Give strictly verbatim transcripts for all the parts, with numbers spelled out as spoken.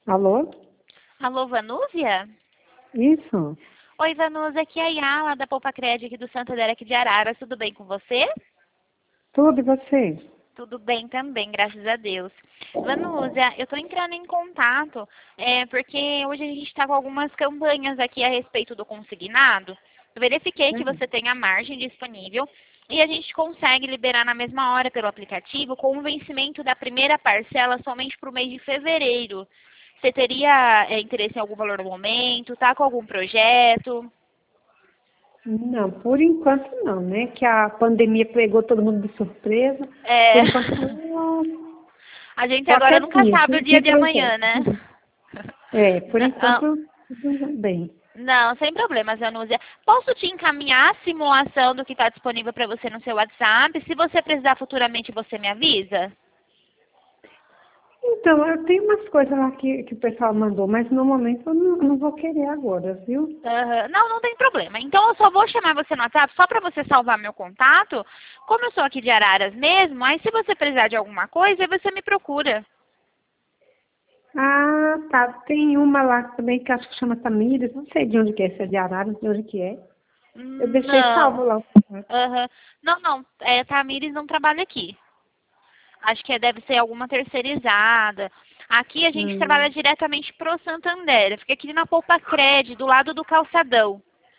Alô? Alô, Vanúzia? Isso? Oi, Vanúzia, aqui é a Yala, da Poupa Cred aqui do Santander, aqui de Araras. Tudo bem com você? Tudo e você? Tudo bem também, graças a Deus. Vanúzia, eu estou entrando em contato é, porque hoje a gente está com algumas campanhas aqui a respeito do consignado. Eu verifiquei que Hum. você tem a margem disponível e a gente consegue liberar na mesma hora pelo aplicativo com o vencimento da primeira parcela somente para o mês de fevereiro. Você teria é, interesse em algum valor no momento? Tá com algum projeto? Não, por enquanto não, né? Que a pandemia pegou todo mundo de surpresa. É... Por enquanto não. A gente agora Qualquer nunca dia, sabe o sem dia sem de amanhã, projeto. né? É, por Não, enquanto tudo bem. não, sem problemas, Anúzia. Posso te encaminhar a simulação do que está disponível para você no seu WhatsApp? Se você precisar futuramente, você me avisa? Então, eu tenho umas coisas lá que, que o pessoal mandou, mas no momento eu não, não vou querer agora, viu? Aham. Não, não tem problema. Então eu só vou chamar você no WhatsApp só para você salvar meu contato. Como eu sou aqui de Araras mesmo, aí se você precisar de alguma coisa, aí você me procura. Ah, tá. Tem uma lá também que acho que chama Tamires, não sei de onde que é, se é de Araras, de onde que é. Eu Hum, deixei salvo Não. lá. Aham. Não, não. É, Tamires não trabalha aqui. Acho que deve ser alguma terceirizada. Aqui a gente Hum. trabalha diretamente pro Santander. Fica aqui na Poupa Cred, do lado do calçadão.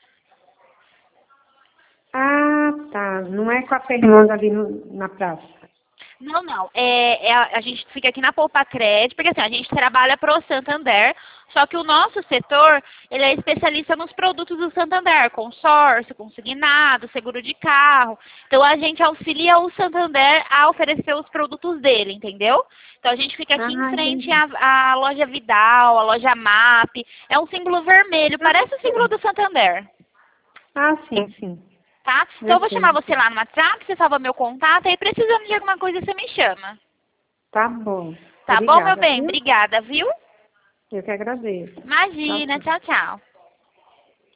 Ah, tá. Não é com a Fernanda ali no- na praça. Não, não. É, é a, a gente fica aqui na Poupa Cred, porque assim, a gente trabalha pro Santander, só que o nosso setor, ele é especialista nos produtos do Santander, consórcio, consignado, seguro de carro. Então a gente auxilia o Santander a oferecer os produtos dele, entendeu? Então a gente fica aqui em Ah, frente entendi. à, à loja Vidal, à loja MAP. É um símbolo vermelho, parece o símbolo do Santander. Ah, sim, sim. Tá? Então Eu eu vou chamar sei. você lá no WhatsApp, você salva meu contato, aí precisando de alguma coisa você me chama. Tá bom. Tá bom, meu Obrigada, bem? viu? Obrigada, viu? Eu que agradeço. Tchau, Imagina. tchau. Tchau, tchau.